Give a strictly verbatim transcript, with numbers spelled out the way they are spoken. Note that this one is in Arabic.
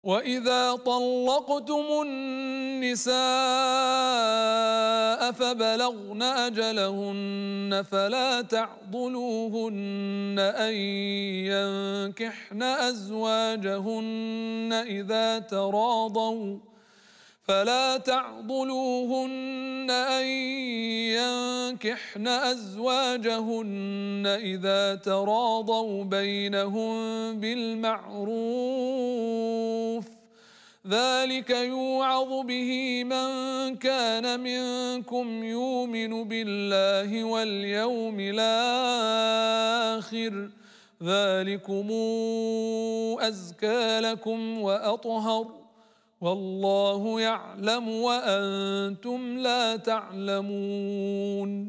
وإذا طلقتم النساء فبلغن أجلهن فلا تعضلوهن أن ينكحن أزواجهن إذا تراضوا فلا تعضلوهن أن ينكحن أزواجهن إذا تراضوا بينهم بالمعروف ذلك يوعظ به من كان منكم يؤمن بالله واليوم الآخر ذلكم أزكى لكم وأطهر والله يعلم وأنتم لا تعلمون.